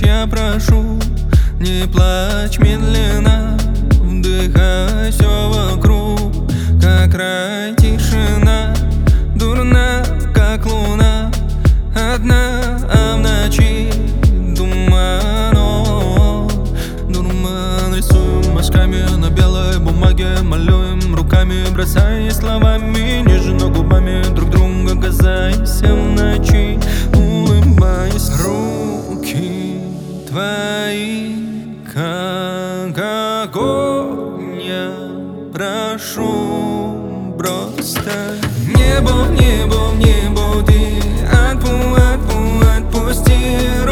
я прошу, не плачь медленно, вдыхай все вокруг, как рай тишина, дурна, как луна, одна, а в ночи туман, дурман. Рисуем мазками на белой бумаге, малюем руками, бросаясь словами, нежно губами друг друга касаясь в ночи, улыбаясь. Руки твои, как огонь, я прошу, просто в небо ты отпусти.